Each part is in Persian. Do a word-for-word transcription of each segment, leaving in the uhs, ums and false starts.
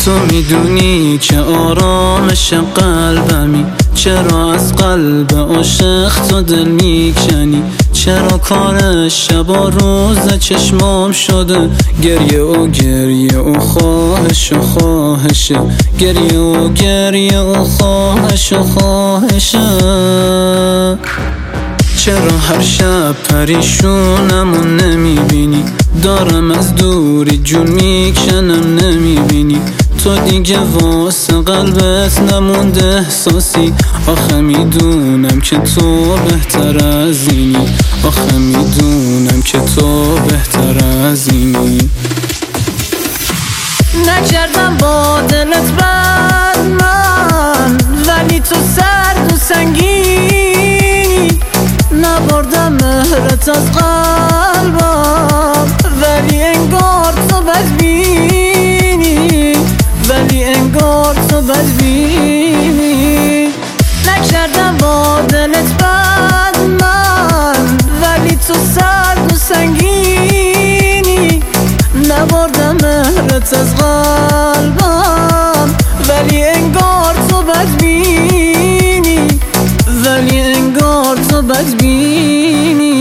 تو میدونی که آرامش قلبمی، چرا از قلب عاشق تو دل میکنی؟ چرا کار شب و روز چشمام شده گریه و گریه و خواهش و خواهشه، گریه و گریه و خواهش و خواهشه. چرا هر شب پریشونم و نمیبینی؟ دارم از دوری جون میکنم نمیبینی؟ تو دیگه واسه قلبت نمونده احساسی. آخه میدونم که تو بهتر از اینی، آخه میدونم که تو بهتر از اینی. نکردم با دلت بد من، ولی تو سرد و سنگینی. نبردم مهرت از قلبم، ولی انگار تو بدبینی، ولی انگار تو بدبینی. نکردم با دلت بد من، ولی تو سرد و سنگینی. نبردم مهرت از قلبم، ولی انگار تو بدبینی، ولی انگار تو بدبینی.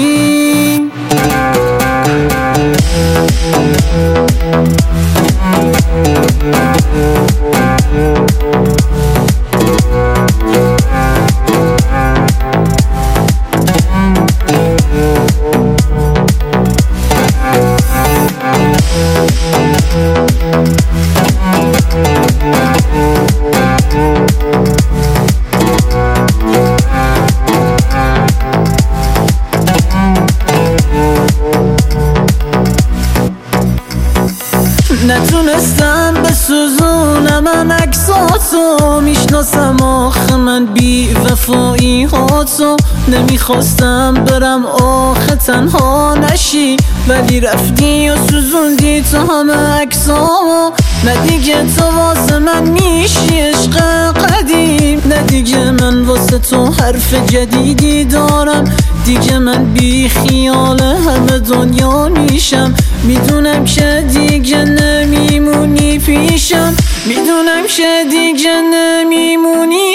نتونستم بسوزونم من عکساتو، میشناسم آخه من بی وفایی هاتو. نمیخواستم برم آخه تنها نشی، ولی رفتی و سوزوندی تو همه عکسامو. نه دیگه تو واسه من میشی عشق قدیم، نه دیگه من واسه تو حرف جدیدی دارم. دیگه من بی خیال همه دنیا میشم. میدونم که دیگه نمیمونی پیشم، میدونم که دیگه نمیمونی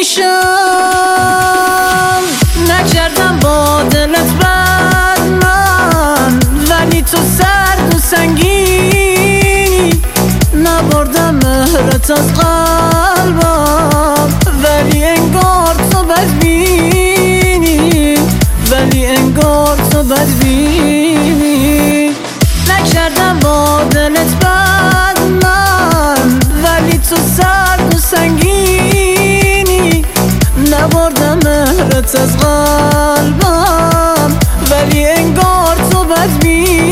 پیشم. نکردم با دلت بد من، ولی تو سرد و سنگینی. نبردم مهرت از قلبم، ولی انگار تو بدبینی، ولی انگار تو بدبینی. نکردم با دلت بد من، ولی تو سرد و سنگینی. نبردم مهرت از قلبم، ولی انگار تو بدبینی.